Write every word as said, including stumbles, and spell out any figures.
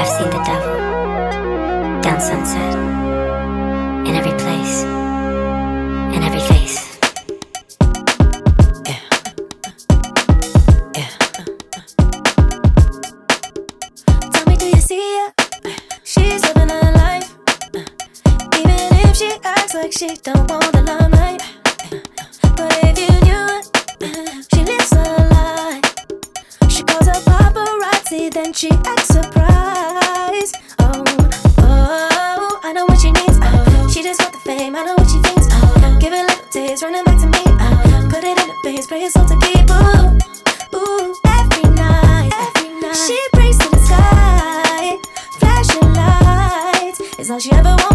I've seen the devil down Sunset, in every place, in every face. Yeah. Yeah. Tell me, do you see her? She's living her life, even if she acts like she don't want the limelight. But if you knew it, she lives a lie. She calls her paparazzi, then she acts surprised. Oh, oh, I know what she needs. Oh, she just want the fame, I know what she thinks. Oh, give it little taste, running back to me. Oh, put it in the face, pray it's all to keep. Ooh, ooh, every night, every night she prays to the sky. Flashing lights is all she ever wants.